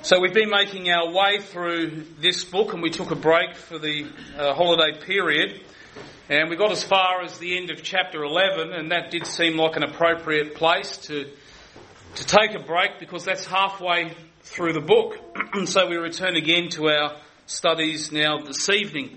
So we've been making our way through this book, and we took a break for the holiday period, and we got as far as the end of chapter 11, and that did seem like an appropriate place to take a break, because that's halfway through the book. So we return again to our studies now this evening.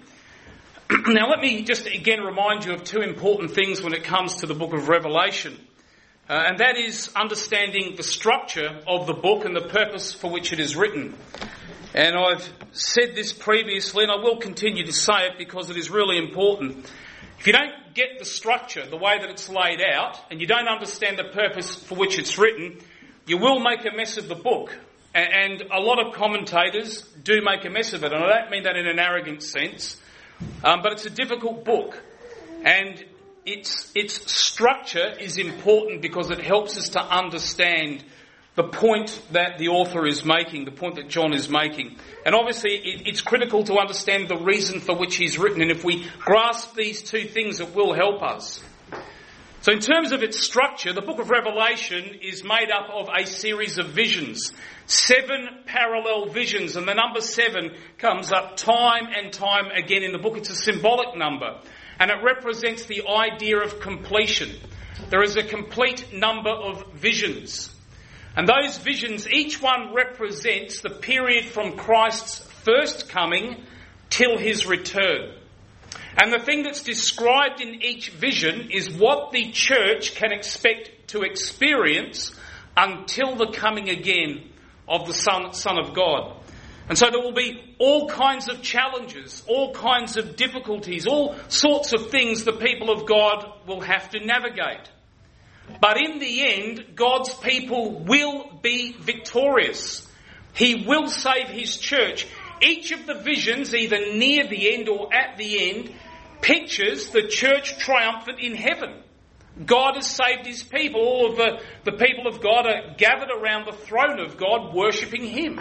Now let me just again remind you of two important things when it comes to the book of Revelation. And that is understanding the structure of the book and the purpose for which it is written. And I've said this previously, and I will continue to say it because it is really important. If you don't get the structure, the way that it's laid out, and you don't understand the purpose for which it's written, you will make a mess of the book. And a lot of commentators do make a mess of it. And I don't mean that in an arrogant sense, but it's a difficult book. And its structure is important because it helps us to understand the point that the author is making, the point that John is making. And obviously it's critical to understand the reason for which he's written. And if we grasp these two things, it will help us. So in terms of its structure, the book of Revelation is made up of a series of visions. 7 parallel visions. And the number 7 comes up time and time again in the book. It's a symbolic number. And it represents the idea of completion. There is a complete number of visions. And those visions, each one represents the period from Christ's first coming till his return. And the thing that's described in each vision is what the church can expect to experience until the coming again of the Son of God. And so there will be all kinds of challenges, all kinds of difficulties, all sorts of things the people of God will have to navigate. But in the end, God's people will be victorious. He will save his church. Each of the visions, either near the end or at the end, pictures the church triumphant in heaven. God has saved his people. All of the people of God are gathered around the throne of God, worshipping him.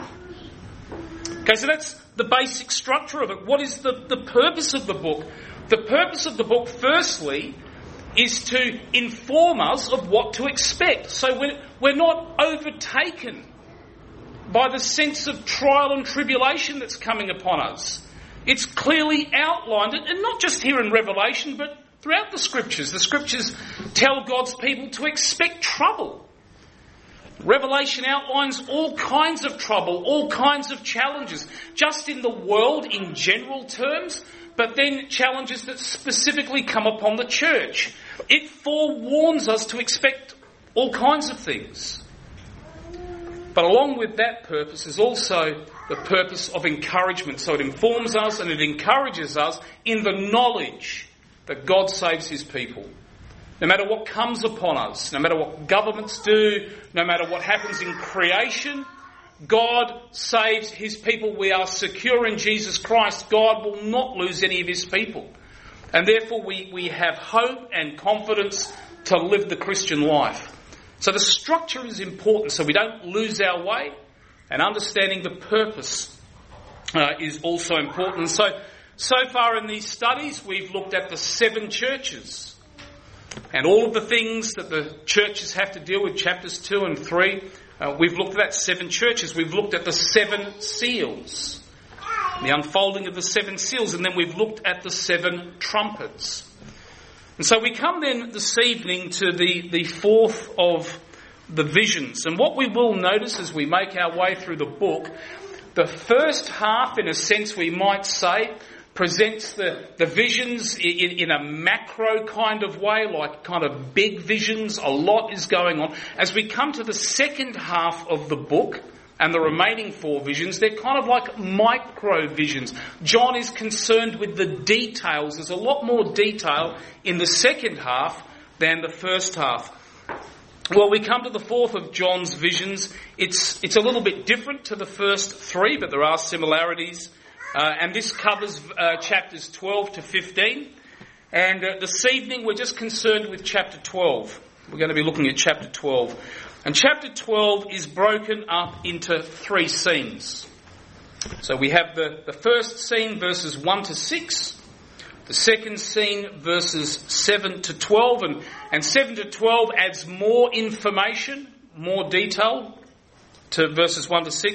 Okay, so that's the basic structure of it. What is the purpose of the book? The purpose of the book, firstly, is to inform us of what to expect. So we're not overtaken by the sense of trial and tribulation that's coming upon us. It's clearly outlined, and not just here in Revelation, but throughout the Scriptures. The Scriptures tell God's people to expect trouble. Revelation outlines all kinds of trouble, all kinds of challenges, just in the world in general terms, but then challenges that specifically come upon the church. It forewarns us to expect all kinds of things. But along with that purpose is also the purpose of encouragement. So it informs us and it encourages us in the knowledge that God saves his people. No matter what comes upon us, no matter what governments do, no matter what happens in creation, God saves his people. We are secure in Jesus Christ. God will not lose any of his people. And therefore we have hope and confidence to live the Christian life. So the structure is important so we don't lose our way. And understanding the purpose is also important. So far in these studies we've looked at the 7 churches. And all of the things that the churches have to deal with, chapters 2 and 3, we've looked at that 7 churches. We've looked at the 7 seals, the unfolding of the 7 seals, and then we've looked at the 7 trumpets. And so we come then this evening to the fourth of the visions. And what we will notice as we make our way through the book, the first half, in a sense we might say, presents the visions in a macro kind of way, like kind of big visions. A lot is going on. As we come to the second half of the book and the remaining 4 visions, they're kind of like micro visions. John is concerned with the details. There's a lot more detail in the second half than the first half. Well, we come to the fourth of John's visions. It's a little bit different to the first 3, but there are similarities. And this covers chapters 12 to 15. And this evening we're just concerned with chapter 12. We're going to be looking at chapter 12. And chapter 12 is broken up into 3 scenes. So we have the first scene, verses 1 to 6. The second scene, verses 7 to 12. And 7 to 12 adds more information, more detail to verses 1 to 6.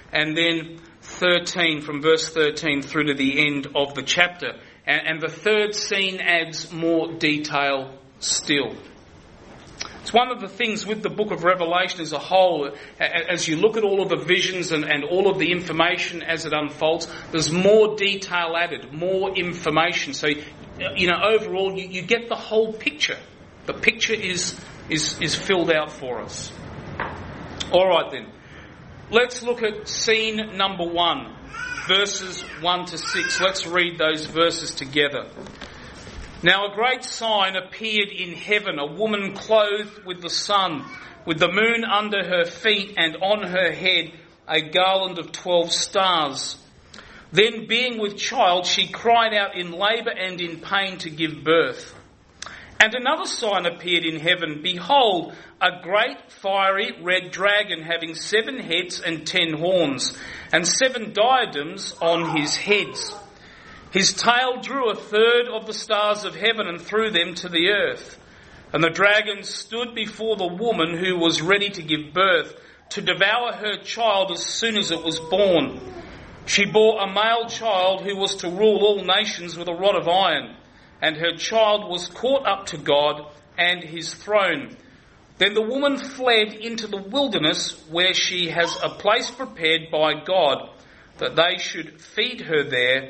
and then 13, from verse 13 through to the end of the chapter. And the third scene adds more detail still. It's one of the things with the book of Revelation as a whole, as you look at all of the visions and all of the information as it unfolds, there's more detail added, more information. So, overall you get the whole picture. The picture is filled out for us. All right then. Let's look at scene number 1, verses 1 to 6. Let's read those verses together. Now a great sign appeared in heaven, a woman clothed with the sun, with the moon under her feet, and on her head a garland of 12 stars. Then, being with child, she cried out in labour and in pain to give birth. And another sign appeared in heaven. Behold, a great fiery red dragon having 7 heads and 10 horns, and 7 diadems on his heads. His tail drew 1/3 of the stars of heaven and threw them to the earth. And the dragon stood before the woman who was ready to give birth, to devour her child as soon as it was born. She bore a male child who was to rule all nations with a rod of iron, and her child was caught up to God and his throne. Then the woman fled into the wilderness, where she has a place prepared by God, that they should feed her there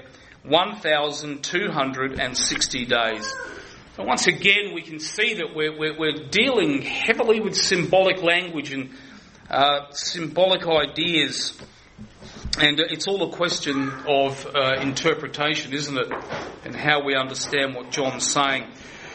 1,260 days. So once again, we can see that we're dealing heavily with symbolic language and symbolic ideas. And it's all a question of interpretation, isn't it? And how we understand what John's saying.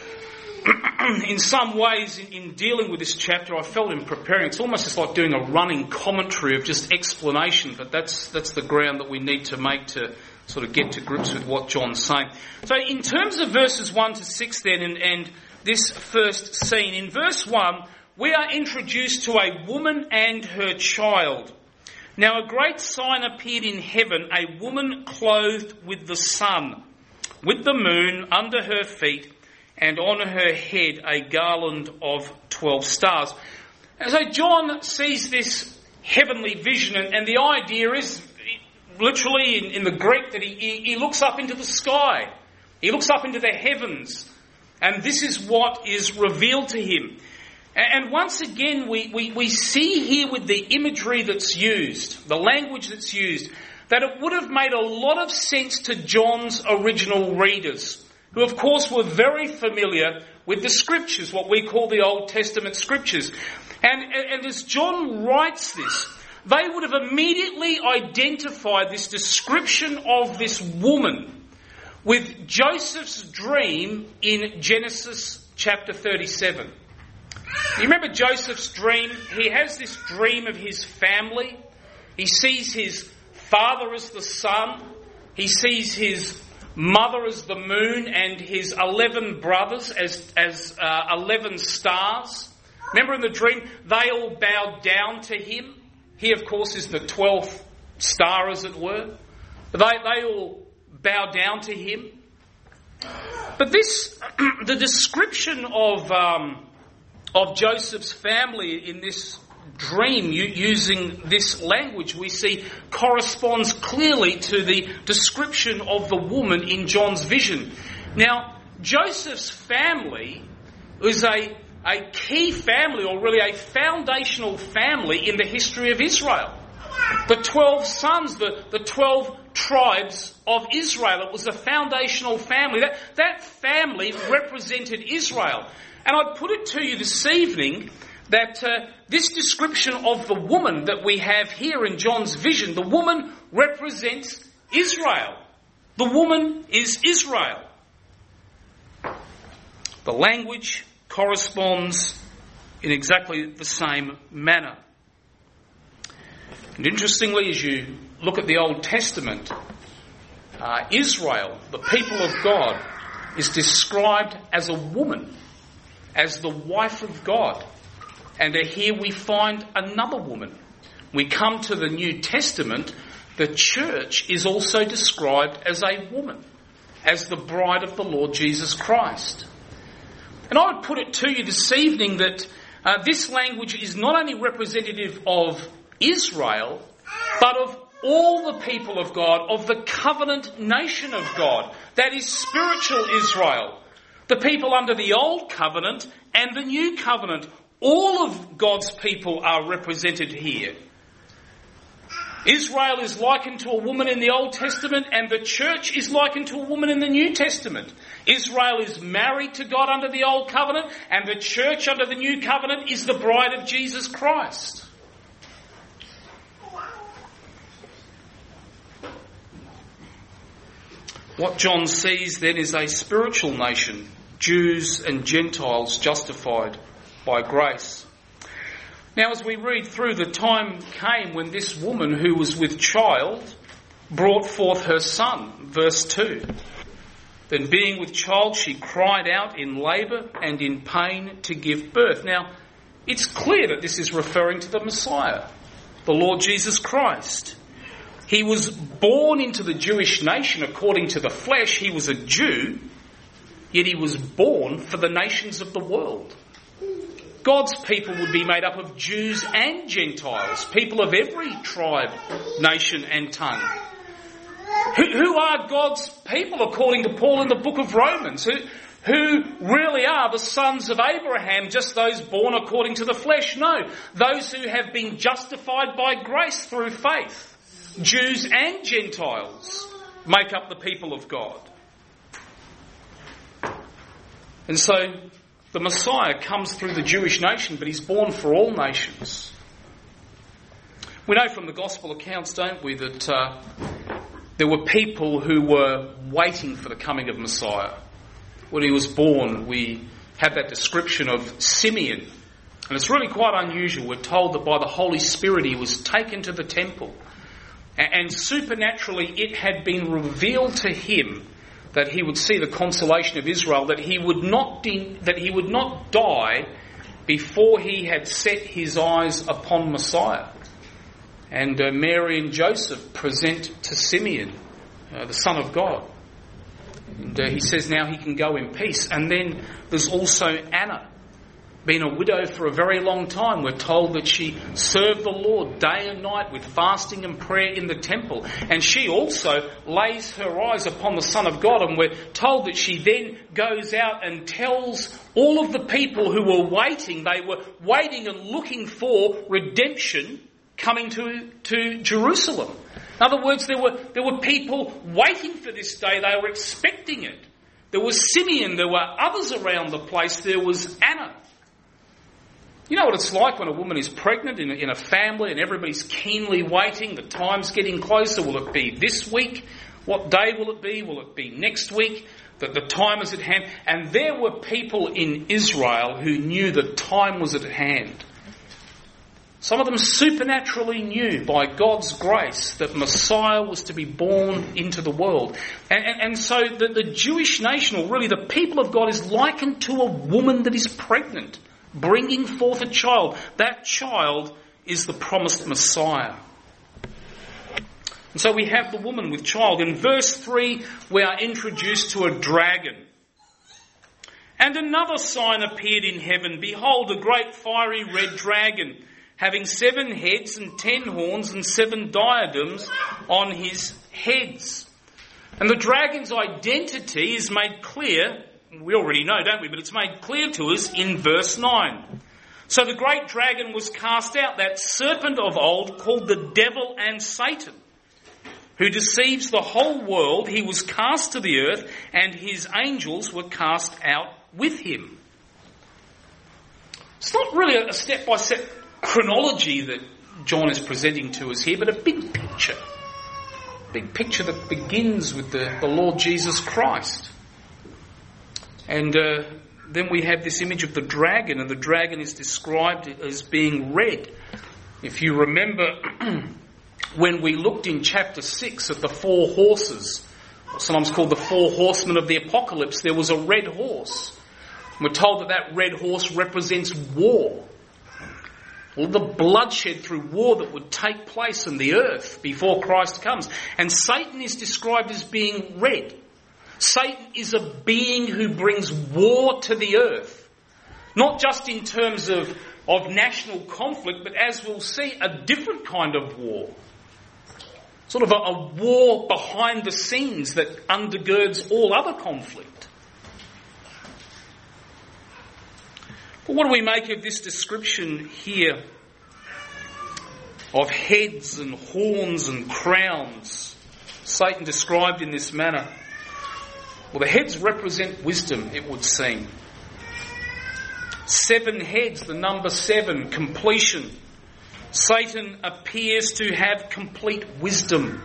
In some ways, in dealing with this chapter, I felt in preparing, it's almost just like doing a running commentary of just explanation, but that's the ground that we need to make to sort of get to grips with what John's saying. So in terms of verses 1 to 6 then, and this first scene, in verse 1, we are introduced to a woman and her child. Now a great sign appeared in heaven, a woman clothed with the sun, with the moon under her feet, and on her head a garland of 12 stars. And so John sees this heavenly vision, and the idea is literally in the Greek that he looks up into the sky. He looks up into the heavens, and this is what is revealed to him. And once again, we see here with the imagery that's used, the language that's used, that it would have made a lot of sense to John's original readers, who of course were very familiar with the scriptures, what we call the Old Testament scriptures. And as John writes this, they would have immediately identified this description of this woman with Joseph's dream in Genesis chapter 37. You remember Joseph's dream? He has this dream of his family. He sees his father as the sun. He sees his mother as the moon, and his 11 brothers as 11 stars. Remember in the dream, they all bowed down to him. He, of course, is the 12th star, as it were. They all bow down to him. But this, the description of Joseph's family in this dream, using this language, we see corresponds clearly to the description of the woman in John's vision. Now, Joseph's family is a key family, or really a foundational family in the history of Israel. The 12 sons, the 12 tribes of Israel, it was a foundational family. That family represented Israel. And I'd put it to you this evening that this description of the woman that we have here in John's vision, the woman represents Israel. The woman is Israel. The language corresponds in exactly the same manner. And interestingly, as you look at the Old Testament, Israel, the people of God, is described as a woman, as the wife of God. And here we find another woman. We come to the New Testament, the church is also described as a woman, as the bride of the Lord Jesus Christ. And I would put it to you this evening that this language is not only representative of Israel, but of all the people of God, of the covenant nation of God, that is spiritual Israel, the people under the old covenant and the new covenant. All of God's people are represented here. Israel is likened to a woman in the Old Testament, and the church is likened to a woman in the New Testament. Israel is married to God under the Old Covenant, and the church under the New Covenant is the bride of Jesus Christ. What John sees then is a spiritual nation, Jews and Gentiles justified by grace. Now, as we read through, the time came when this woman who was with child brought forth her son. Verse 2. Then being with child, she cried out in labour and in pain to give birth. Now, it's clear that this is referring to the Messiah, the Lord Jesus Christ. He was born into the Jewish nation according to the flesh. He was a Jew, yet he was born for the nations of the world. God's people would be made up of Jews and Gentiles, people of every tribe, nation and tongue. Who are God's people according to Paul in the book of Romans? Who really are the sons of Abraham, just those born according to the flesh? No, those who have been justified by grace through faith. Jews and Gentiles make up the people of God. And so the Messiah comes through the Jewish nation, but he's born for all nations. We know from the gospel accounts, don't we, that there were people who were waiting for the coming of Messiah. When he was born, we have that description of Simeon. And it's really quite unusual. We're told that by the Holy Spirit he was taken to the temple. And supernaturally it had been revealed to him that he would see the consolation of Israel, that he would not die before he had set his eyes upon Messiah. And Mary and Joseph present to Simeon, the Son of God. And he says now he can go in peace. And then there's also Anna, been a widow for a very long time. We're told that she served the Lord day and night with fasting and prayer in the temple. And she also lays her eyes upon the Son of God. And we're told that she then goes out and tells all of the people who were waiting, they were waiting and looking for redemption coming to Jerusalem. In other words, there were people waiting for this day. They were expecting it. There was Simeon. There were others around the place. There was Anna. You know what it's like when a woman is pregnant in a family and everybody's keenly waiting. The time's getting closer. Will it be this week? What day will it be? Will it be next week? That the time is at hand. And there were people in Israel who knew the time was at hand. Some of them supernaturally knew by God's grace that Messiah was to be born into the world. And so the Jewish nation, or really the people of God, is likened to a woman that is pregnant, bringing forth a child. That child is the promised Messiah. And so we have the woman with child. In verse 3, we are introduced to a dragon. And another sign appeared in heaven. Behold, a great fiery red dragon, having 7 heads and 10 horns and 7 diadems on his heads. And the dragon's identity is made clear. We already know, don't we? But it's made clear to us in verse 9. So the great dragon was cast out, that serpent of old called the devil and Satan, who deceives the whole world. He was cast to the earth, and his angels were cast out with him. It's not really a step-by-step chronology that John is presenting to us here, but a big picture. Big picture that begins with the Lord Jesus Christ. And then we have this image of the dragon, and the dragon is described as being red. If you remember when we looked in chapter 6 at the 4 horses, sometimes called the 4 horsemen of the apocalypse, there was a red horse. We're told that red horse represents war. All the bloodshed through war that would take place in the earth before Christ comes. And Satan is described as being red. Satan is a being who brings war to the earth. Not just in terms of national conflict, but as we'll see, a different kind of war. sort of a war behind the scenes that undergirds all other conflict. But what do we make of this description here of heads and horns and crowns, Satan described in this manner? Well, the heads represent wisdom, it would seem. 7 heads, the number 7, completion. Satan appears to have complete wisdom.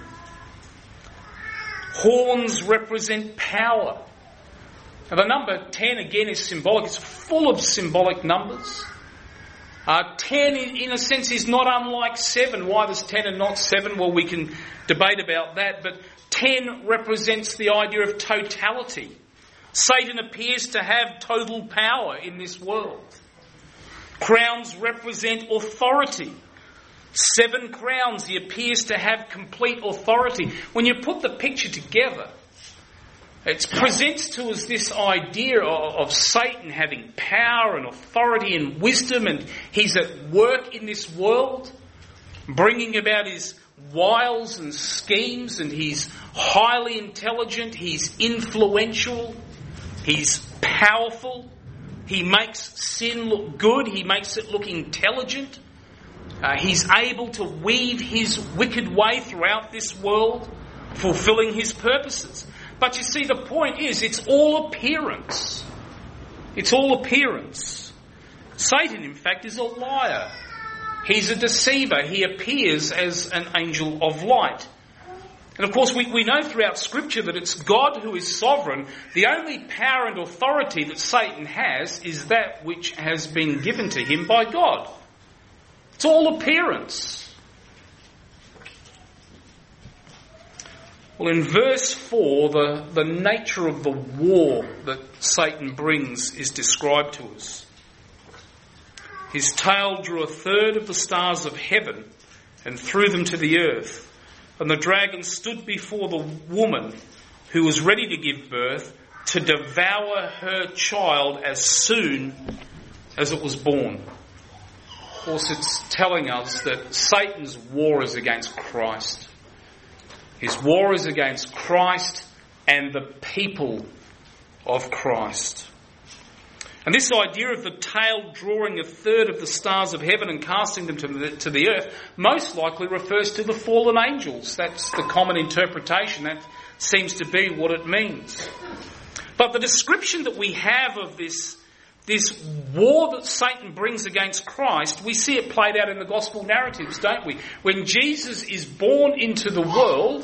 Horns represent power. Now, the number 10 again is symbolic. It's full of symbolic numbers. 10 in a sense is not unlike 7. Why there's 10 and not 7? Well, we can debate about that, but 10 represents the idea of totality. Satan appears to have total power in this world. Crowns represent authority. 7 crowns, he appears to have complete authority. When you put the picture together, it presents to us this idea of Satan having power and authority and wisdom, and he's at work in this world, bringing about his wiles and schemes, and he's highly intelligent, he's influential, he's powerful, he makes sin look good, he makes it look intelligent, he's able to weave his wicked way throughout this world, fulfilling his purposes. But you see, the point is, it's all appearance. It's all appearance. Satan, in fact, is a liar. He's a deceiver. He appears as an angel of light. And of course, we know throughout Scripture that it's God who is sovereign. The only power and authority that Satan has is that which has been given to him by God. It's all appearance. Well, in verse 4, the nature of the war that Satan brings is described to us. His tail drew 1/3 of the stars of heaven and threw them to the earth. And the dragon stood before the woman who was ready to give birth to devour her child as soon as it was born. Of course, it's telling us that Satan's war is against Christ. His war is against Christ and the people of Christ. And this idea of the tail drawing 1/3 of the stars of heaven and casting them to the earth most likely refers to the fallen angels. That's the common interpretation. That seems to be what it means. But the description that we have of this war that Satan brings against Christ, we see it played out in the gospel narratives, don't we? When Jesus is born into the world,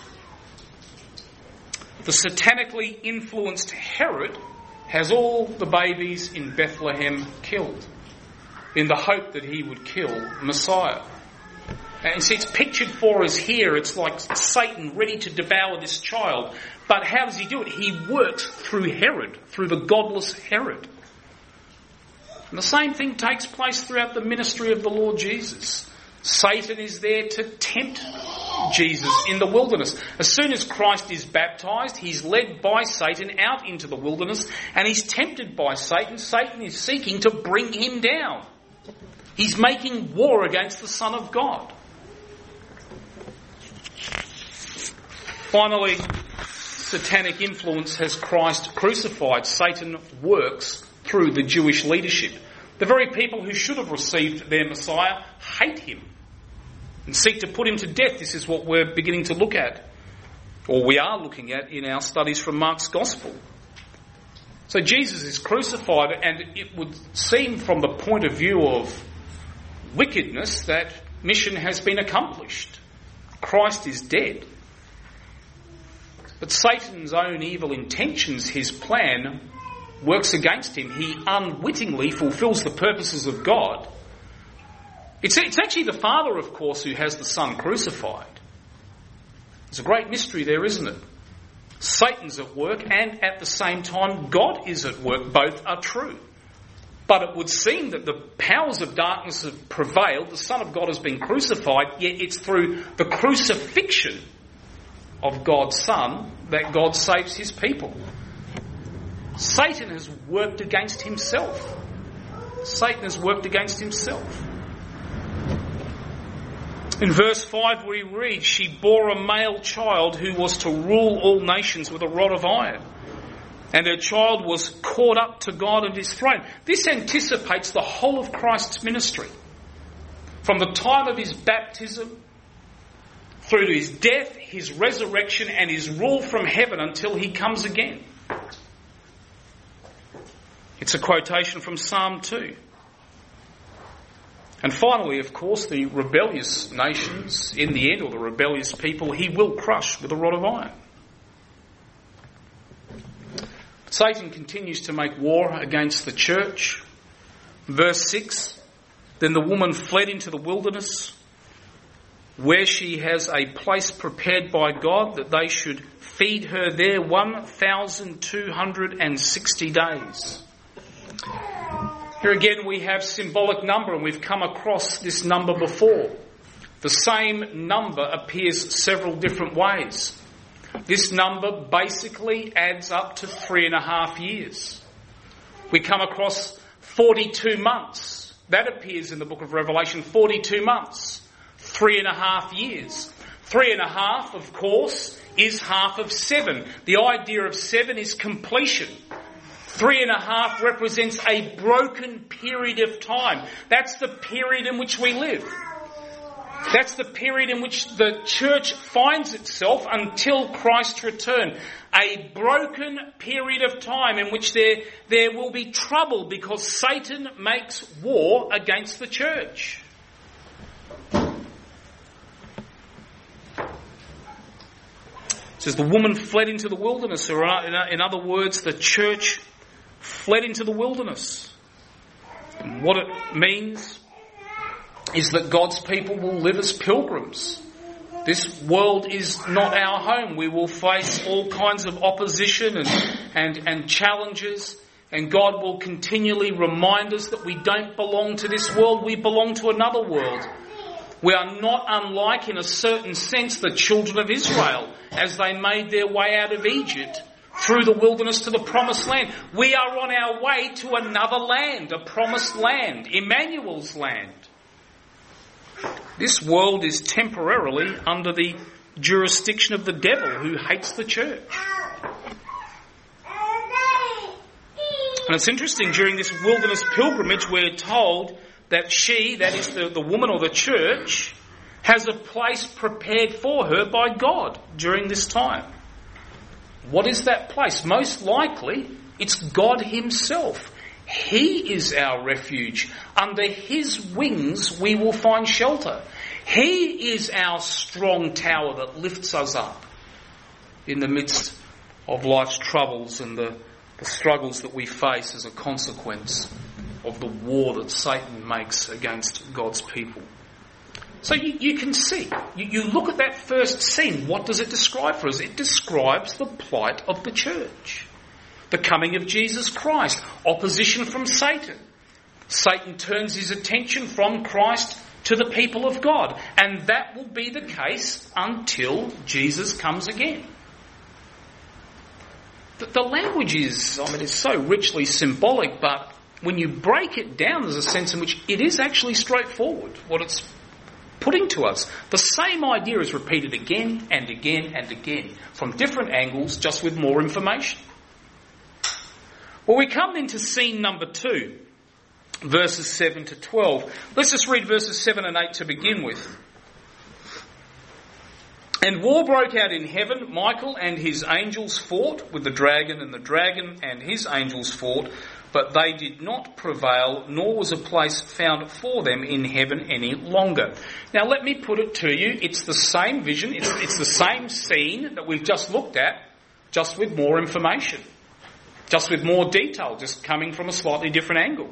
the satanically influenced Herod has all the babies in Bethlehem killed in the hope that he would kill Messiah. And see, it's pictured for us here. It's like Satan ready to devour this child. But how does he do it? He works through Herod, through the godless Herod. And the same thing takes place throughout the ministry of the Lord Jesus. Satan is there to tempt Jesus in the wilderness. As soon as Christ is baptised, he's led by Satan out into the wilderness and he's tempted by Satan. Satan is seeking to bring him down. He's making war against the Son of God. Finally, satanic influence has Christ crucified. Satan works through the Jewish leadership. The very people who should have received their Messiah hate him and seek to put him to death. This is what we're beginning to look at, or we are looking at in our studies from Mark's Gospel. So Jesus is crucified, and it would seem from the point of view of wickedness that mission has been accomplished. Christ is dead. But Satan's own evil intentions, his plan, works against him. He unwittingly fulfills the purposes of God. It's actually the Father, of course, who has the Son crucified. There's a great mystery there, isn't it? Satan's at work, and at the same time God is at work. Both are true. But it would seem that the powers of darkness have prevailed. The Son of God has been crucified, yet it's through the crucifixion of God's Son that God saves his people. Satan has worked against himself. Satan has worked against himself. In verse 5 we read, she bore a male child who was to rule all nations with a rod of iron. And her child was caught up to God and his throne. This anticipates the whole of Christ's ministry. From the time of his baptism, through to his death, his resurrection and his rule from heaven until he comes again. It's a quotation from Psalm 2. And finally, of course, the rebellious nations, in the end, or the rebellious people, he will crush with a rod of iron. Satan continues to make war against the church. Verse 6, then the woman fled into the wilderness, where she has a place prepared by God that they should feed her there 1,260 days. Here again we have symbolic number, and we've come across this number before. The same number appears several different ways. This number basically adds up to 3.5 years. We come across 42 months. That appears in the book of Revelation, 42 months. 3.5 years. 3.5, of course, is half of 7. The idea of 7 is completion. 3.5 represents a broken period of time. That's the period in which we live. That's the period in which the church finds itself until Christ's return. A broken period of time in which there will be trouble because Satan makes war against the church. It says the woman fled into the wilderness, or in other words, the church fled into the wilderness. And what it means is that God's people will live as pilgrims. This world is not our home. We will face all kinds of opposition and challenges, and God will continually remind us that we don't belong to this world, we belong to another world. We are not unlike, in a certain sense, the children of Israel as they made their way out of Egypt through the wilderness to the promised land. We are on our way to another land, a promised land, Emmanuel's land. This world is temporarily under the jurisdiction of the devil who hates the church. And it's interesting, during this wilderness pilgrimage we're told that she, that is the woman or the church, has a place prepared for her by God during this time. What is that place? Most likely, it's God himself. He is our refuge. Under his wings we will find shelter. He is our strong tower that lifts us up in the midst of life's troubles and the struggles that we face as a consequence of the war that Satan makes against God's people. So you can see, you look at that first scene, what does it describe for us? It describes the plight of the church. The coming of Jesus Christ, opposition from Satan. Satan turns his attention from Christ to the people of God, and that will be the case until Jesus comes again. The language is so richly symbolic, but when you break it down, there's a sense in which it is actually straightforward, what it's putting to us. The same idea is repeated again and again and again, from different angles, just with more information. Well, we come into scene number 2, verses 7 to 12. Let's just read verses 7 and 8 to begin with. And war broke out in heaven. Michael and his angels fought with the dragon, and the dragon and his angels fought, but they did not prevail, nor was a place found for them in heaven any longer. Now let me put it to you, it's the same vision, it's the same scene that we've just looked at, just with more information. Just with more detail, just coming from a slightly different angle.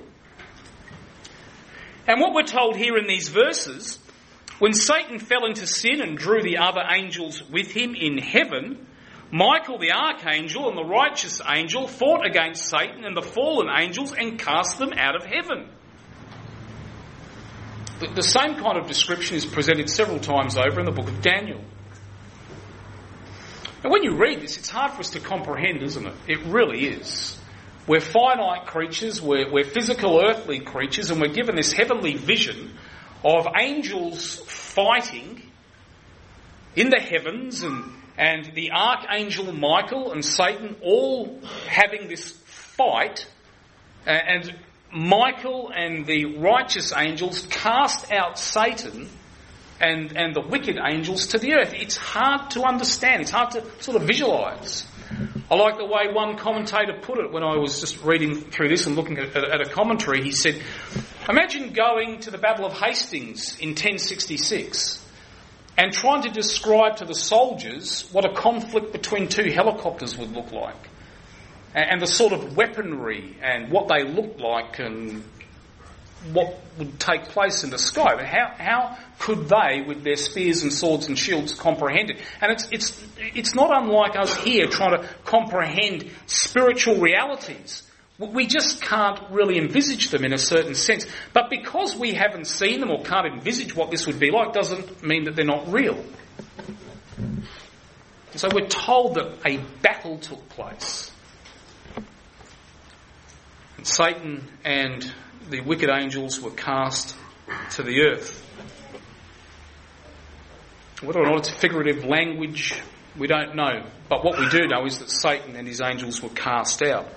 And what we're told here in these verses, when Satan fell into sin and drew the other angels with him in heaven, Michael the archangel and the righteous angel fought against Satan and the fallen angels and cast them out of heaven. The same kind of description is presented several times over in the book of Daniel. And when you read this, it's hard for us to comprehend, isn't it? It really is. We're finite creatures, we're physical earthly creatures, and we're given this heavenly vision of angels fighting in the heavens, and the archangel Michael and Satan all having this fight, and Michael and the righteous angels cast out Satan and the wicked angels to the earth. It's hard to understand. It's hard to sort of visualise. I like the way one commentator put it when I was just reading through this and looking at a commentary. He said, imagine going to the Battle of Hastings in 1066 and trying to describe to the soldiers what a conflict between two helicopters would look like, and the sort of weaponry and what they looked like and what would take place in the sky. But how could they, with their spears and swords and shields, comprehend it? And it's not unlike us here trying to comprehend spiritual realities. We just can't really envisage them in a certain sense. But because we haven't seen them or can't envisage what this would be like, doesn't mean that they're not real. So we're told that a battle took place. And Satan and the wicked angels were cast to the earth. Whether or not it's figurative language, we don't know. But what we do know is that Satan and his angels were cast out.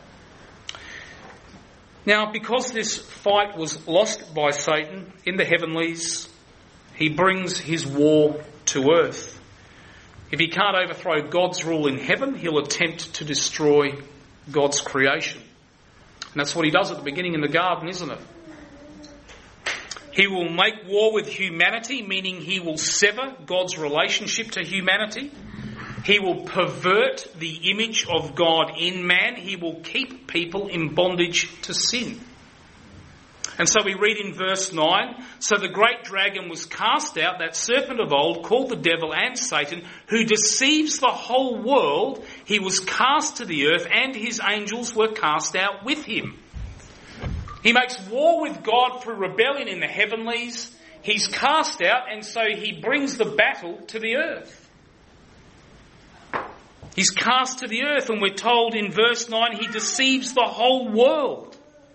Now, because this fight was lost by Satan in the heavenlies, he brings his war to earth. If he can't overthrow God's rule in heaven, he'll attempt to destroy God's creation. And that's what he does at the beginning in the garden, isn't it? He will make war with humanity, meaning he will sever God's relationship to humanity. He will pervert the image of God in man. He will keep people in bondage to sin. And so we read in verse 9, so the great dragon was cast out, that serpent of old, called the devil and Satan, who deceives the whole world. He was cast to the earth, and his angels were cast out with him. He makes war with God through rebellion in the heavenlies. He's cast out, and so he brings the battle to the earth. He's cast to the earth, and we're told in verse 9, he deceives the whole world.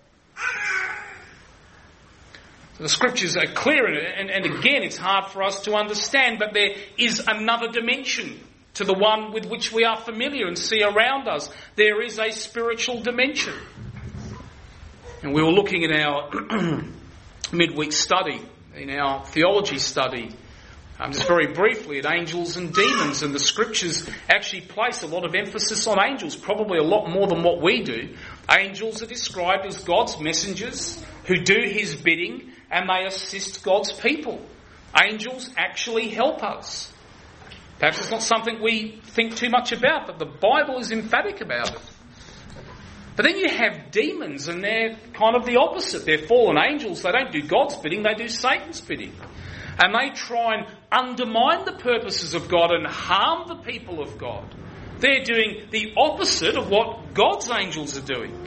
The scriptures are clear, and again, it's hard for us to understand, but there is another dimension to the one with which we are familiar and see around us. There is a spiritual dimension. And we were looking in our midweek study, in our theology study, just very briefly at angels and demons, and the scriptures actually place a lot of emphasis on angels, probably a lot more than what we do. Angels are described as God's messengers who do his bidding, and they assist God's people. Angels actually help us. Perhaps it's not something we think too much about, but the Bible is emphatic about it. But then you have demons, and they're kind of the opposite. They're fallen angels. They don't do God's bidding, they do Satan's bidding. And they try and undermine the purposes of God and harm the people of God. They're doing the opposite of what God's angels are doing.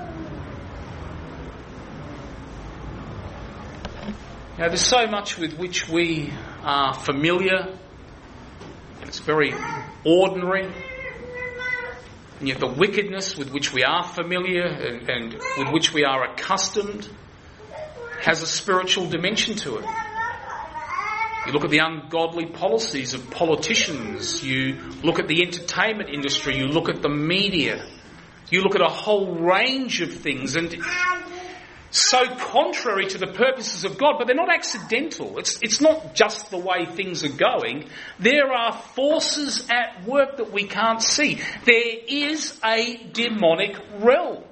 Now, there's so much with which we are familiar. It's very ordinary. And yet the wickedness with which we are familiar and with which we are accustomed has a spiritual dimension to it. You look at the ungodly policies of politicians, you look at the entertainment industry, you look at the media, you look at a whole range of things, and so contrary to the purposes of God, but they're not accidental. It's not just the way things are going. There are forces at work that we can't see. There is a demonic realm.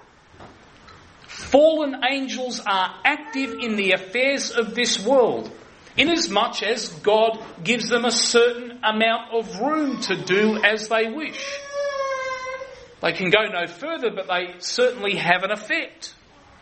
Fallen angels are active in the affairs of this world, inasmuch as God gives them a certain amount of room to do as they wish. They can go no further, but they certainly have an effect.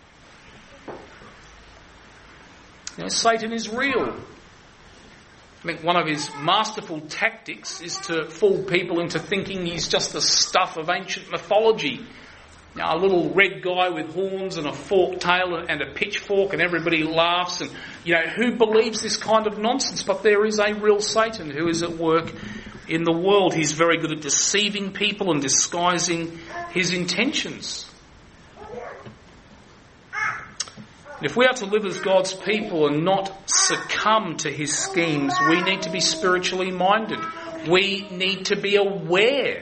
You know, Satan is real. I think one of his masterful tactics is to fool people into thinking he's just the stuff of ancient mythology. You know, a little red guy with horns and a forked tail and a pitchfork, and everybody laughs. And, you know, who believes this kind of nonsense? But there is a real Satan who is at work in the world. He's very good at deceiving people and disguising his intentions. If we are to live as God's people and not succumb to his schemes, we need to be spiritually minded. We need to be aware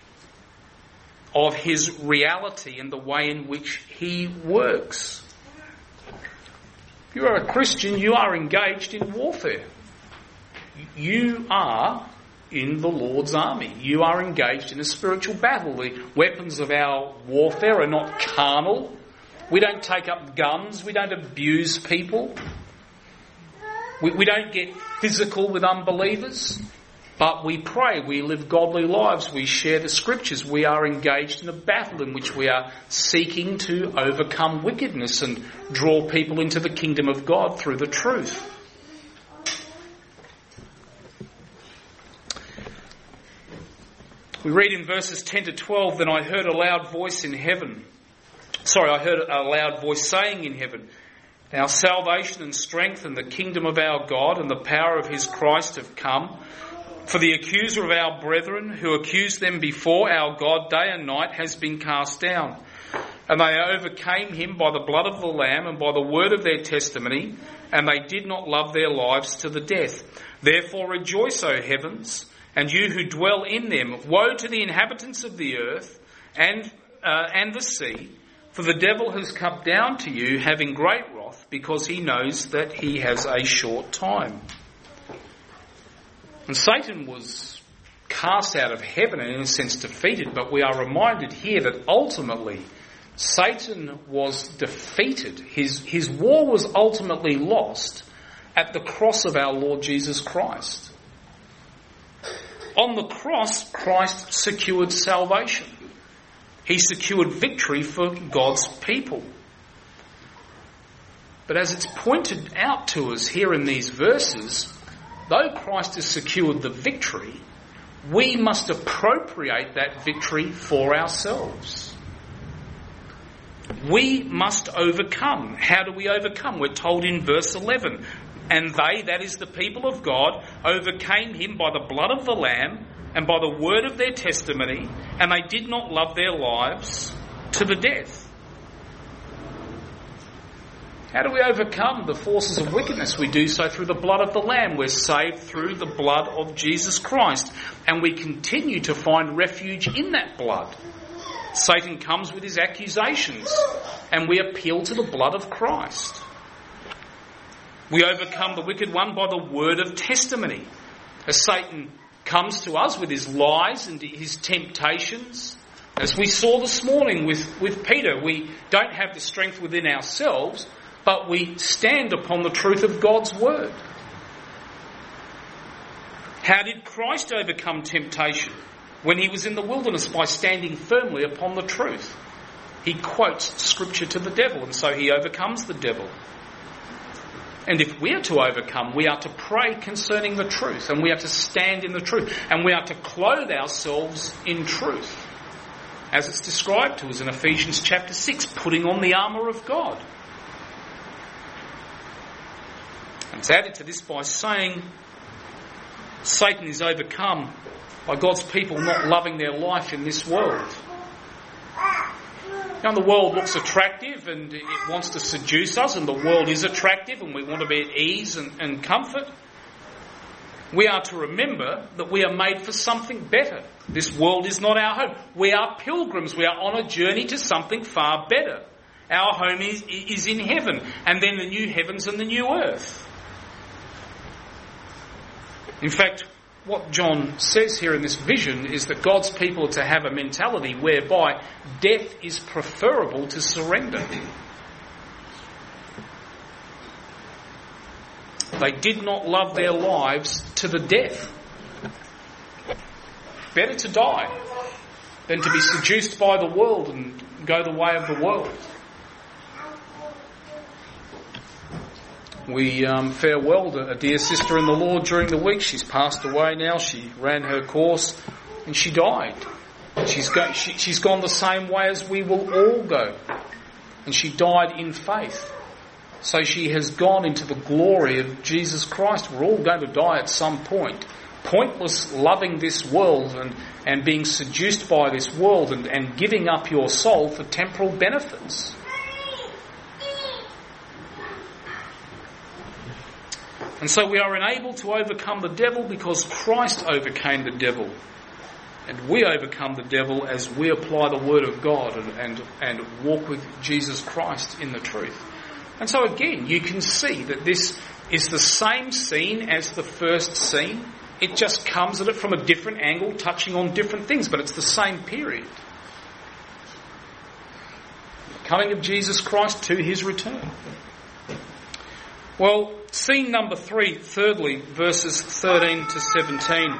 of his reality and the way in which he works. If you are a Christian, you are engaged in warfare. You are in the Lord's army. You are engaged in a spiritual battle. The weapons of our warfare are not carnal. We don't take up guns. We don't abuse people. We don't get physical with unbelievers. But we pray. We live godly lives. We share the scriptures. We are engaged in a battle in which we are seeking to overcome wickedness and draw people into the kingdom of God through the truth. We read in verses 10 to 12, "Then I heard a loud voice in heaven." I heard a loud voice saying in heaven, "Our salvation and strength and the kingdom of our God and the power of his Christ have come. For the accuser of our brethren, who accused them before our God day and night, has been cast down. And they overcame him by the blood of the Lamb and by the word of their testimony, and they did not love their lives to the death. Therefore rejoice, O heavens, and you who dwell in them. Woe to the inhabitants of the earth and the sea, for the devil has come down to you having great wrath, because he knows that he has a short time." And Satan was cast out of heaven and in a sense defeated, but we are reminded here that ultimately Satan was defeated. His war was ultimately lost at the cross of our Lord Jesus Christ. On the cross, Christ secured salvation. He secured victory for God's people. But as it's pointed out to us here in these verses, though Christ has secured the victory, we must appropriate that victory for ourselves. We must overcome. How do we overcome? We're told in verse 11, "And they," that is the people of God, "overcame him by the blood of the Lamb and by the word of their testimony, and they did not love their lives to the death." How do we overcome the forces of wickedness? We do so through the blood of the Lamb. We're saved through the blood of Jesus Christ, and we continue to find refuge in that blood. Satan comes with his accusations, and we appeal to the blood of Christ. We overcome the wicked one by the word of testimony. As Satan comes to us with his lies and his temptations, as we saw this morning with Peter, we don't have the strength within ourselves, but we stand upon the truth of God's word. How did Christ overcome temptation when he was in the wilderness? By standing firmly upon the truth. He quotes scripture to the devil, and so he overcomes the devil. And if we are to overcome, we are to pray concerning the truth, and we are to stand in the truth, and we are to clothe ourselves in truth, as it's described to us in Ephesians chapter 6, putting on the armour of God. And it's added to this by saying Satan is overcome by God's people not loving their life in this world. Now, the world looks attractive and it wants to seduce us, and the world is attractive and we want to be at ease and comfort. We are to remember that we are made for something better. This world is not our home. We are pilgrims. We are on a journey to something far better. Our home is in heaven, and then the new heavens and the new earth. In fact, what John says here in this vision is that God's people are to have a mentality whereby death is preferable to surrender. They did not love their lives to the death. Better to die than to be seduced by the world and go the way of the world. We farewelled a dear sister in the Lord during the week. She's passed away now. She ran her course and she died. She's gone the same way as we will all go. And she died in faith. So she has gone into the glory of Jesus Christ. We're all going to die at some point. Pointless loving this world and being seduced by this world and giving up your soul for temporal benefits. And so we are enabled to overcome the devil because Christ overcame the devil. And we overcome the devil as we apply the Word of God and walk with Jesus Christ in the truth. And so again, you can see that this is the same scene as the first scene. It just comes at it from a different angle, touching on different things, but it's the same period. The coming of Jesus Christ to his return. Well, scene number 3, thirdly, verses 13 to 17.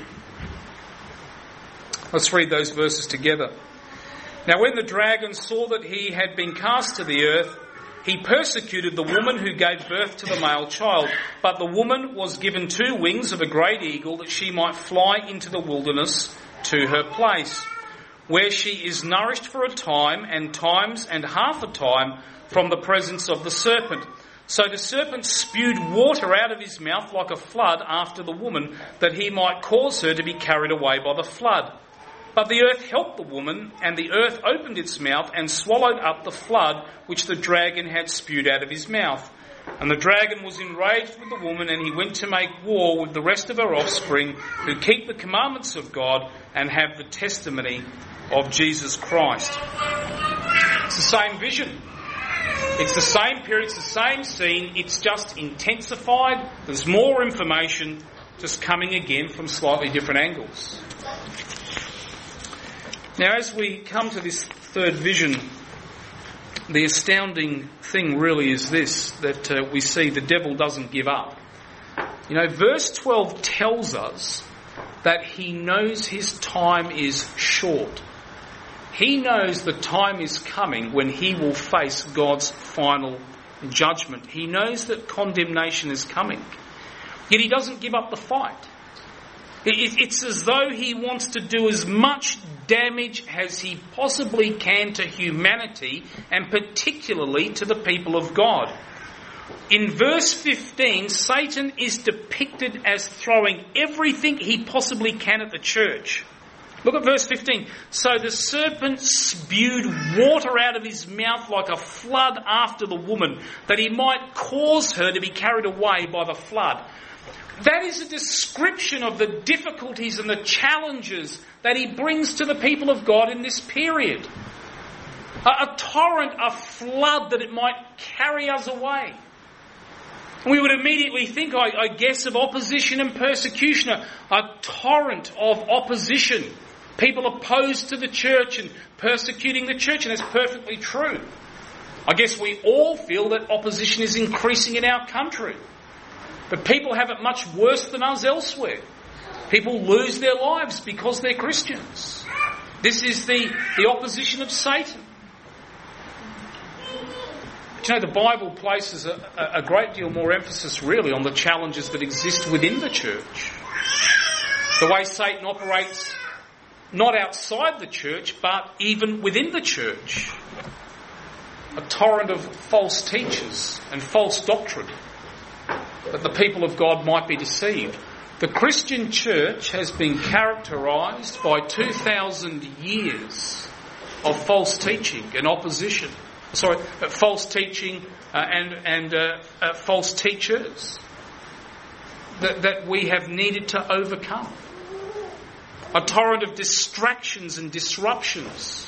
Let's read those verses together. Now when the dragon saw that he had been cast to the earth, he persecuted the woman who gave birth to the male child. But the woman was given 2 wings of a great eagle that she might fly into the wilderness to her place, where she is nourished for a time and times and half a time from the presence of the serpent. So the serpent spewed water out of his mouth like a flood after the woman, that he might cause her to be carried away by the flood. But the earth helped the woman, and the earth opened its mouth and swallowed up the flood which the dragon had spewed out of his mouth. And the dragon was enraged with the woman, and he went to make war with the rest of her offspring, who keep the commandments of God and have the testimony of Jesus Christ. It's the same vision. It's the same period, it's the same scene, it's just intensified. There's more information just coming again from slightly different angles. Now, as we come to this third vision, the astounding thing really is this, that we see the devil doesn't give up. You know, verse 12 tells us that he knows his time is short. He knows the time is coming when he will face God's final judgment. He knows that condemnation is coming. Yet he doesn't give up the fight. It's as though he wants to do as much damage as he possibly can to humanity, and particularly to the people of God. In verse 15, Satan is depicted as throwing everything he possibly can at the church. Look at verse 15. So the serpent spewed water out of his mouth like a flood after the woman, that he might cause her to be carried away by the flood. That is a description of the difficulties and the challenges that he brings to the people of God in this period. A torrent, a flood, that it might carry us away. We would immediately think, I guess, of opposition and persecution, a torrent of opposition. People opposed to the church and persecuting the church, and that's perfectly true. I guess we all feel that opposition is increasing in our country. But people have it much worse than us elsewhere. People lose their lives because they're Christians. This is the opposition of Satan. But you know, the Bible places a great deal more emphasis really on the challenges that exist within the church. The way Satan operates not outside the church, but even within the church. A torrent of false teachers and false doctrine, that the people of God might be deceived. The Christian church has been characterised by 2,000 years of false teaching and opposition. False teaching and false teachers that we have needed to overcome. A torrent of distractions and disruptions.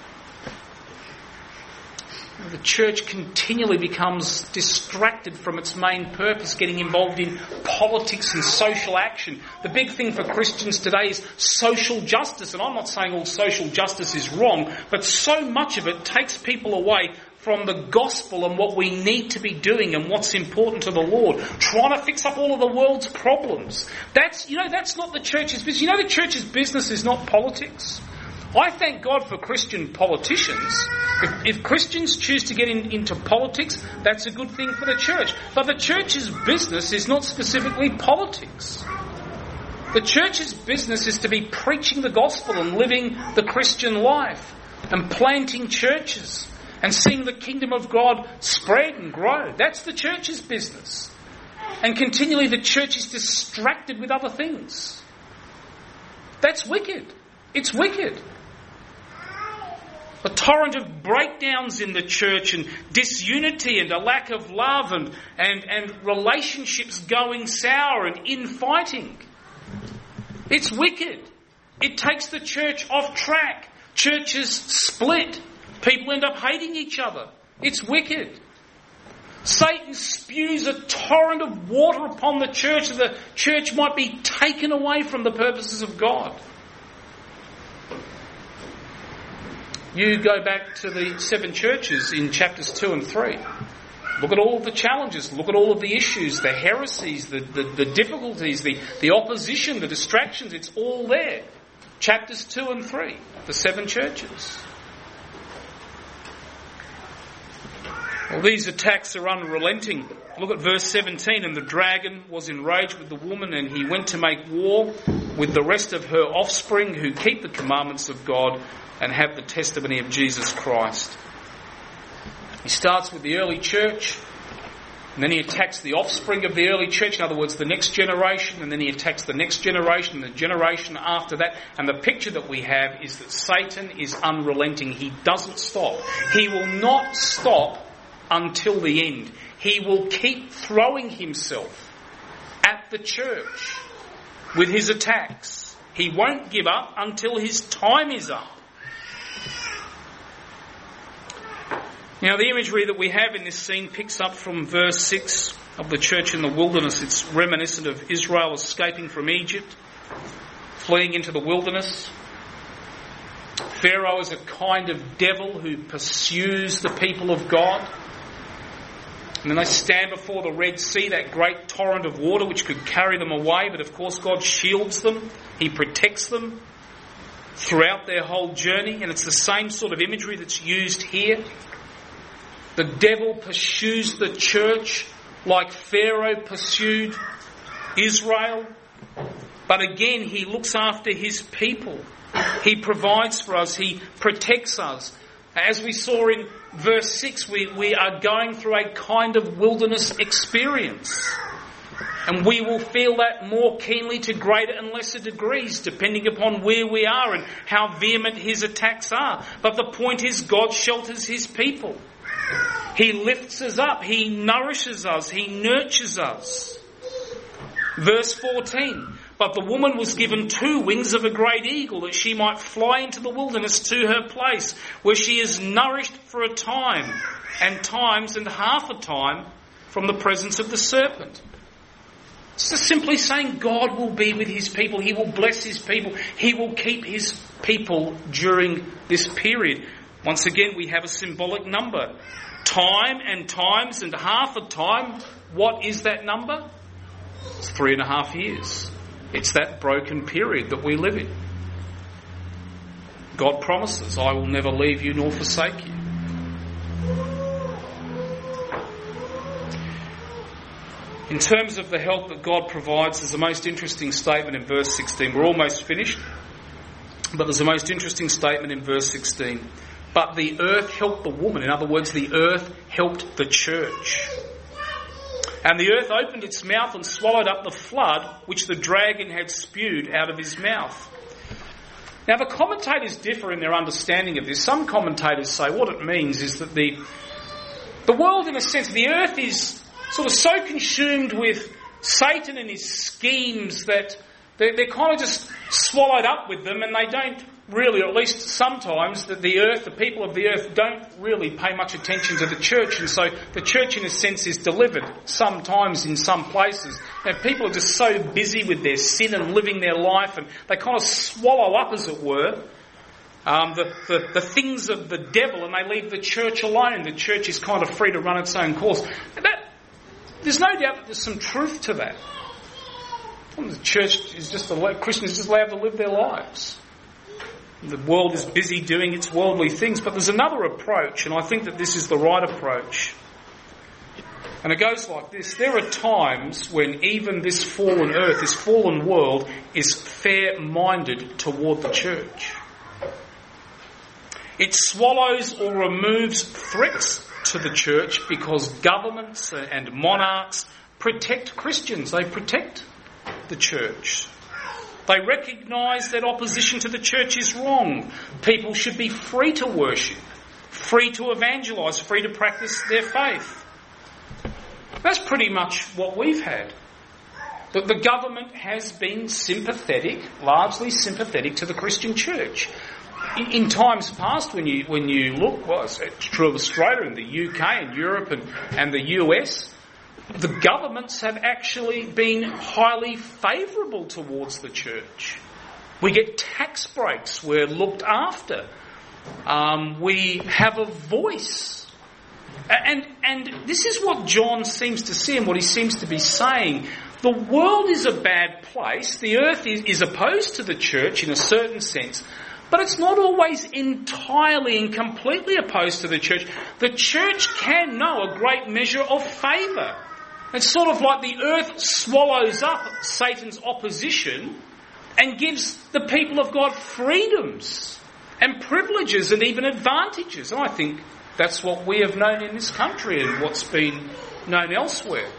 The church continually becomes distracted from its main purpose, getting involved in politics and social action. The big thing for Christians today is social justice, and I'm not saying all social justice is wrong, but so much of it takes people away from the gospel and what we need to be doing and what's important to the Lord. Trying to fix up all of the world's problems. That's not the church's business. You know, the church's business is not politics. I thank God for Christian politicians. If Christians choose to get into politics, that's a good thing for the church. But the church's business is not specifically politics. The church's business is to be preaching the gospel and living the Christian life and planting churches and seeing the kingdom of God spread and grow. That's the church's business. And continually the church is distracted with other things. That's wicked. It's wicked. A torrent of breakdowns in the church and disunity and a lack of love and relationships going sour and infighting. It's wicked. It takes the church off track. Churches split. People end up hating each other. It's wicked. Satan spews a torrent of water upon the church, and the church might be taken away from the purposes of God. You go back to the 7 churches in chapters 2 and 3. Look at all of the challenges, look at all of the issues, the heresies, the difficulties, the opposition, the distractions, it's all there. Chapters 2 and 3, the 7 churches. Well, these attacks are unrelenting. Look at verse 17. And the dragon was enraged with the woman, and he went to make war with the rest of her offspring who keep the commandments of God and have the testimony of Jesus Christ. He starts with the early church, and then he attacks the offspring of the early church, in other words, the next generation, and then he attacks the next generation and the generation after that. And the picture that we have is that Satan is unrelenting. He doesn't stop. He will not stop until the end. He will keep throwing himself at the church with his attacks. He won't give up until his time is up. Now, the imagery that we have in this scene picks up from verse 6 of the church in the wilderness. It's reminiscent of Israel escaping from Egypt, fleeing into the wilderness. Pharaoh is a kind of devil who pursues the people of God. And then they stand before the Red Sea, that great torrent of water which could carry them away. But of course God shields them. He protects them throughout their whole journey. And it's the same sort of imagery that's used here. The devil pursues the church like Pharaoh pursued Israel. But again, he looks after his people. He provides for us. He protects us. As we saw in verse 6, we are going through a kind of wilderness experience. And we will feel that more keenly to greater and lesser degrees, depending upon where we are and how vehement his attacks are. But the point is, God shelters his people. He lifts us up. He nourishes us. He nurtures us. Verse 14. But the woman was given 2 wings of a great eagle, that she might fly into the wilderness to her place, where she is nourished for a time, and times and half a time, from the presence of the serpent. It's just simply saying God will be with his people. He will bless his people. He will keep his people during this period. Once again, we have a symbolic number. Time and times and half a time. What is that number? It's 3.5 years. It's that broken period that we live in. God promises, I will never leave you nor forsake you. In terms of the help that God provides, there's the most interesting statement in verse 16. We're almost finished, but there's the most interesting statement in verse 16. But the earth helped the woman. In other words, the earth helped the church. And the earth opened its mouth and swallowed up the flood which the dragon had spewed out of his mouth. Now, the commentators differ in their understanding of this. Some commentators say what it means is that the world, in a sense, the earth is sort of so consumed with Satan and his schemes that they're kind of just swallowed up with them, and they don't really, or at least sometimes, that the earth, the people of the earth, don't really pay much attention to the church, and so the church in a sense is delivered sometimes in some places. And people are just so busy with their sin and living their life, and they kind of swallow up, as it were, the things of the devil, and they leave the church alone. The church is kind of free to run its own course. There's no doubt that there's some truth to that. The church is just Christians just allowed to live their lives. The world is busy doing its worldly things, but there's another approach, and I think that this is the right approach. And it goes like this. There are times when even this fallen earth, this fallen world, is fair-minded toward the church. It swallows or removes threats to the church because governments and monarchs protect Christians. They protect the church. They recognise that opposition to the church is wrong. People should be free to worship, free to evangelise, free to practice their faith. That's pretty much what we've had. That the government has been sympathetic, largely sympathetic to the Christian church. In times past, when you look, well, it's true of Australia and the UK and Europe and the US, the governments have actually been highly favourable towards the church. We get tax breaks, we're looked after, we have a voice. And this is what John seems to see and what he seems to be saying. The world is a bad place, the earth is opposed to the church in a certain sense, but it's not always entirely and completely opposed to the church. The church can know a great measure of favour. It's sort of like the earth swallows up Satan's opposition and gives the people of God freedoms and privileges and even advantages. And I think that's what we have known in this country and what's been known elsewhere.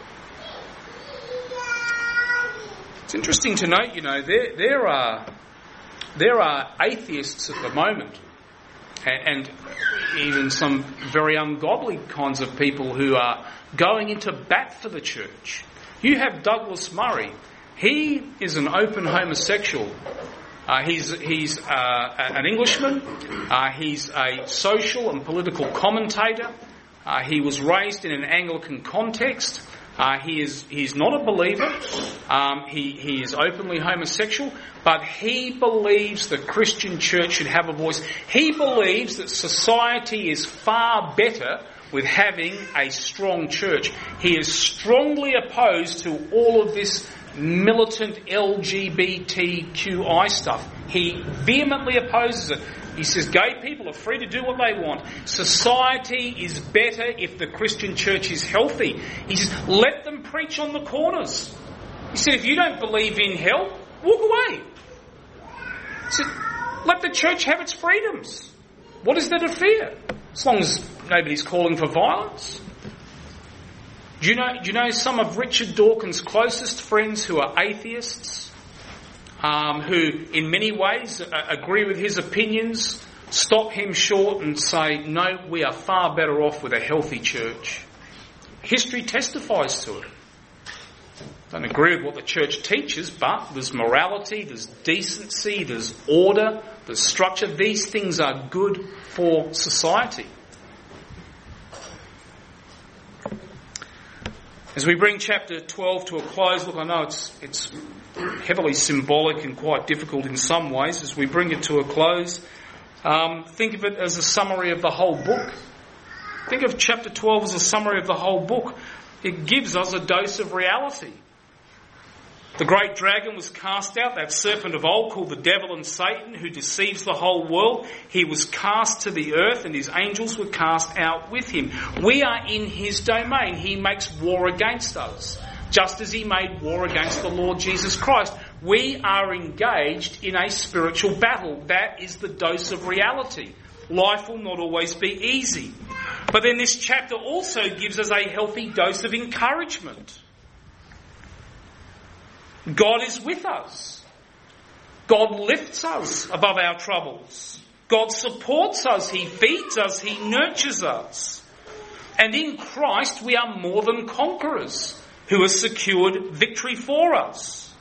It's interesting to note, there are atheists at the moment, and even some very ungodly kinds of people who are going into bat for the church. You have Douglas Murray. He is an open homosexual. He's an Englishman. He's a social and political commentator. He was raised in an Anglican context. He's not a believer. He is openly homosexual, but he believes the Christian church should have a voice. He believes that society is far better with having a strong church. He is strongly opposed to all of this militant LGBTQI stuff. He vehemently opposes it. He says gay people are free to do what they want. Society is better if the Christian church is healthy. He says, let them preach on the corners. He said, if you don't believe in hell, walk away. He said, let the church have its freedoms. What is there to fear? As long as nobody's calling for violence. Do you know some of Richard Dawkins' closest friends who are atheists? Who in many ways agree with his opinions, stop him short and say, no, we are far better off with a healthy church. History testifies to it. Don't agree with what the church teaches, but there's morality, there's decency, there's order, there's structure. These things are good for society. As we bring chapter 12 to a close, look, I know it's heavily symbolic and quite difficult in some ways. As we bring it to a close, think of it as a summary of the whole book. Think of chapter 12 as a summary of the whole book. It gives us a dose of reality. The great dragon was cast out, that serpent of old called the devil and Satan, who deceives the whole world. He was cast to the earth and his angels were cast out with him. We are in his domain. He makes war against us, just as he made war against the Lord Jesus Christ. We are engaged in a spiritual battle. That is the dose of reality. Life will not always be easy. But then this chapter also gives us a healthy dose of encouragement. God is with us. God lifts us above our troubles. God supports us. He feeds us. He nurtures us. And in Christ we are more than conquerors who has secured victory for us.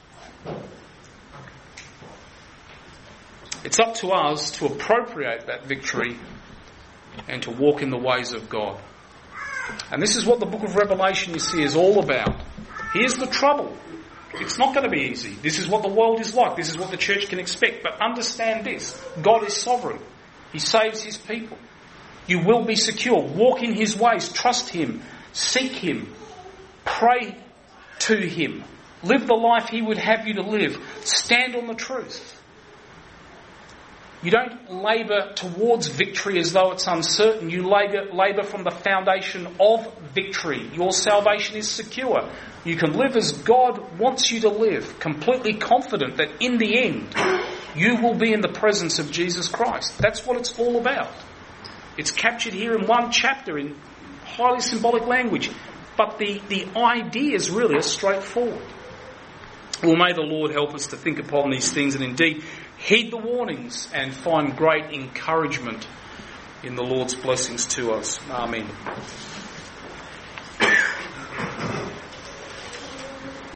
It's up to us to appropriate that victory and to walk in the ways of God. And this is what the book of Revelation, you see, is all about. Here's the trouble. It's not going to be easy. This is what the world is like. This is what the church can expect. But understand this. God is sovereign. He saves his people. You will be secure. Walk in his ways. Trust him. Seek him. Pray to him. Live the life he would have you to live. Stand on the truth. You don't labour towards victory as though it's uncertain. You labour from the foundation of victory. Your salvation is secure. You can live as God wants you to live, completely confident that in the end you will be in the presence of Jesus Christ. That's what it's all about. It's captured here in one chapter in highly symbolic language, but the ideas really are straightforward. Well, may the Lord help us to think upon these things and indeed heed the warnings and find great encouragement in the Lord's blessings to us. Amen.